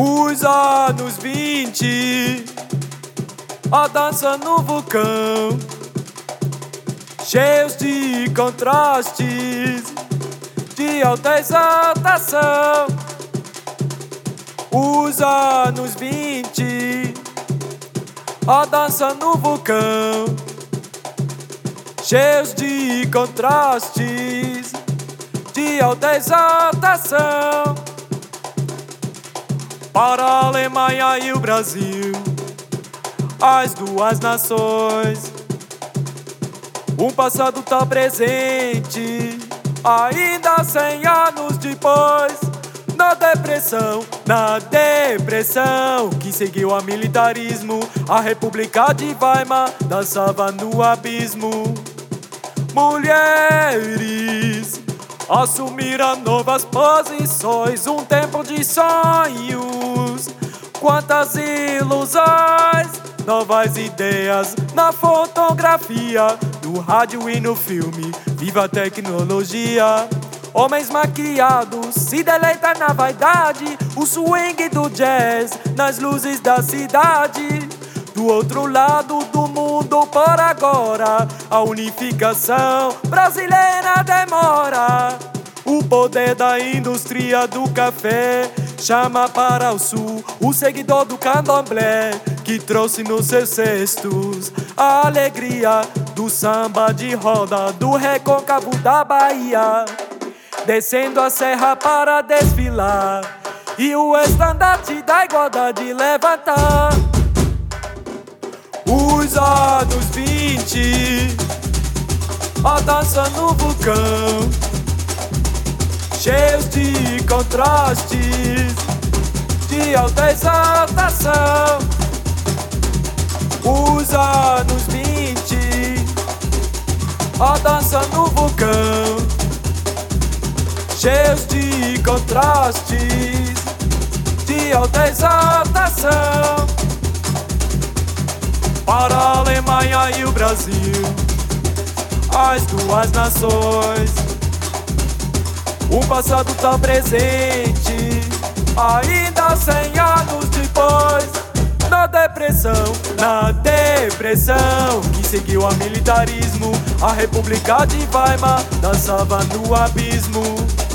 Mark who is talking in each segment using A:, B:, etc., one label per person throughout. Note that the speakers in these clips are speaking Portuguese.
A: Os anos 20, a dança no vulcão, cheios de contrastes, de alta exaltação. Os anos 20, a dança no vulcão, cheios de contrastes, de alta exaltação. Para a Alemanha e o Brasil, as duas nações, um passado tá presente, ainda 100 anos depois. Na depressão que seguiu a militarismo, a República de Weimar dançava no abismo. Mulheres assumiram novas posições, um tempo de sonhos, quantas ilusões, novas ideias na fotografia, no rádio e no filme, viva a tecnologia. Homens maquiados se deleitam na vaidade, o swing do jazz nas luzes da cidade. Do outro lado do mundo, por agora, a unificação brasileira demora. O poder da indústria do café chama para o sul o seguidor do candomblé, que trouxe nos seus cestos a alegria do samba de roda, do recôncavo da Bahia, descendo a serra para desfilar e o estandarte da igualdade levantar. Os anos 20, a dança no vulcão, cheios de contrastes, de alta exaltação. Os anos 20, a dança no vulcão, cheios de contrastes, de alta exaltação. Para a Alemanha e o Brasil, as duas nações, um passado tão presente, ainda 100 anos depois. Na depressão que seguiu a militarismo, a República de Weimar dançava no abismo.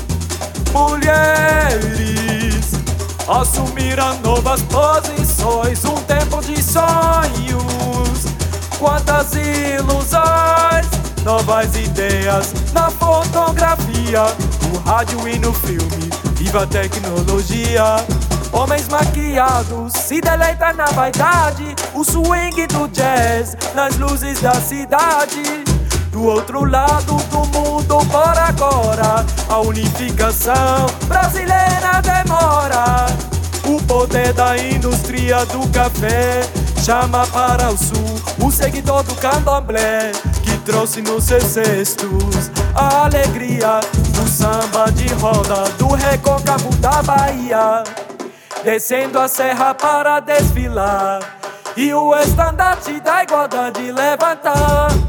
A: Mulheres assumiram novas posições, um tempo de sonhos, quantas ilusões, novas ideias na fotografia, no rádio e no filme, viva a tecnologia. Homens maquiados se deleitam na vaidade, o swing do jazz nas luzes da cidade. Do outro lado do mundo, por agora, a unificação brasileira demora. O poder da indústria do café chama para o sul o seguidor do candomblé, que trouxe nos seus cestos a alegria do samba de roda, do recôncavo da Bahia, descendo a serra para desfilar e o estandarte da igualdade levantar.